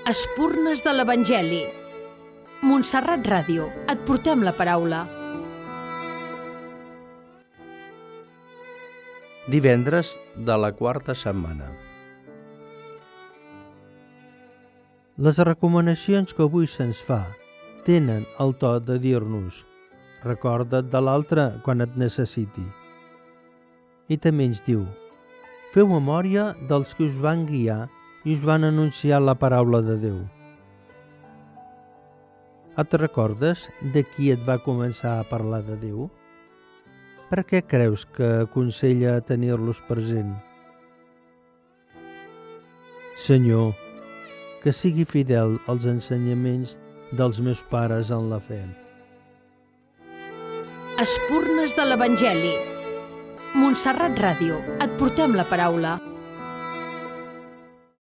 Espurnes de l'Evangeli. Montserrat Ràdio, et portem la paraula. Divendres de la quarta setmana. Les recomanacions que avui se'ns fa tenen el to de dir-nos: recorda't de l'altre quan et necessiti. I també ens diu: feu memòria dels que us van guiar i us van anunciar la paraula de Déu. Et recordes de qui et va començar a parlar de Déu? Per què creus que aconsella tenir-los present? Senyor, que sigui fidel als ensenyaments dels meus pares en la fe. Espurnes de l'Evangeli. Montserrat Ràdio, et portem la paraula.